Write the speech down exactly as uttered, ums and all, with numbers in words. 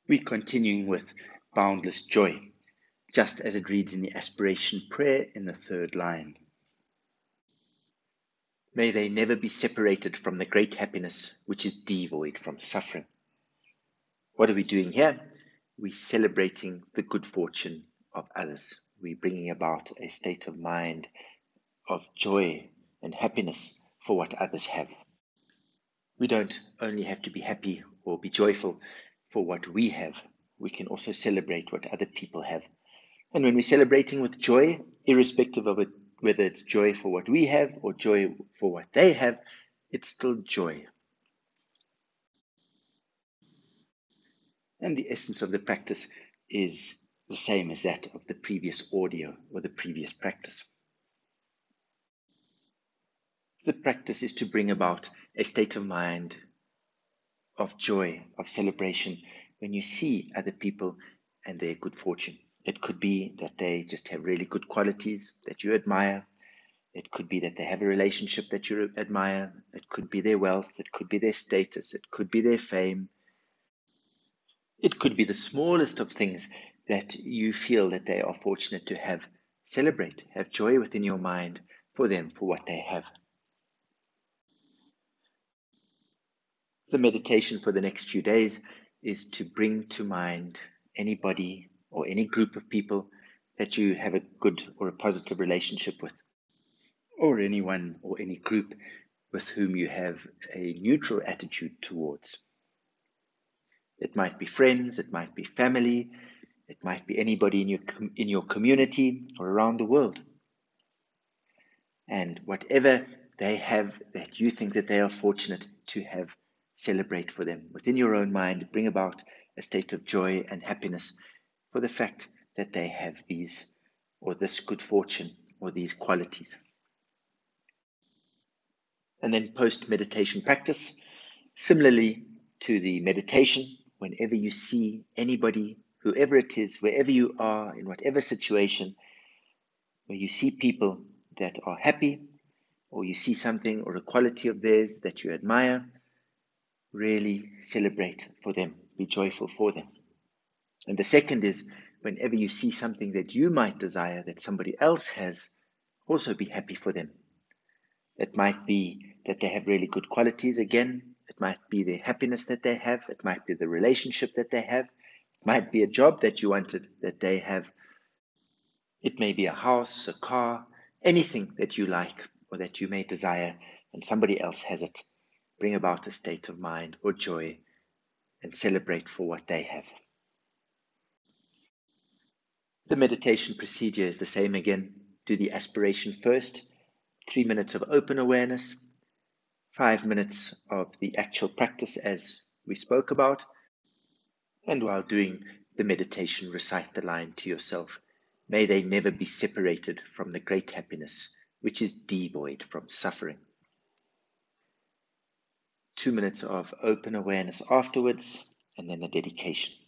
We're continuing with boundless joy, just as it reads in the aspiration prayer in the third line. May they never be separated from the great happiness which is devoid from suffering. What are we doing here? We're celebrating the good fortune of others. We're bringing about a state of mind of joy and happiness for what others have. We don't only have to be happy or be joyful for what we have, we can also celebrate what other people have. And when we're celebrating with joy, irrespective of it, whether it's joy for what we have or joy for what they have, it's still joy. And the essence of the practice is the same as that of the previous audio or the previous practice. The practice is to bring about a state of mind of joy, of celebration, when you see other people and their good fortune. It could be that they just have really good qualities that you admire. It could be that they have a relationship that you admire. It could be their wealth. It could be their status. It could be their fame. It could be the smallest of things that you feel that they are fortunate to have. Celebrate, have joy within your mind for them, for what they have. The meditation for the next few days is to bring to mind anybody or any group of people that you have a good or a positive relationship with, or anyone or any group with whom you have a neutral attitude towards. It might be friends, it might be family, it might be anybody in your in your community or around the world. And whatever they have that you think that they are fortunate to have, celebrate for them. Within your own mind, bring about a state of joy and happiness for the fact that they have these or this good fortune or these qualities. And then post meditation practice, similarly to the meditation, whenever you see anybody, whoever it is, wherever you are, in whatever situation, where you see people that are happy, or you see something or a quality of theirs that you admire, really celebrate for them, be joyful for them. And the second is, whenever you see something that you might desire that somebody else has, also be happy for them. It might be that they have really good qualities again. It might be the happiness that they have. It might be the relationship that they have. It might be a job that you wanted that they have. It may be a house, a car, anything that you like or that you may desire, and somebody else has it. Bring about a state of mind or joy and celebrate for what they have. The meditation procedure is the same again. Do the aspiration first, three minutes of open awareness, five minutes of the actual practice as we spoke about, and while doing the meditation, recite the line to yourself, may they never be separated from the great happiness which is devoid from suffering. Two minutes of open awareness afterwards, and then the dedication.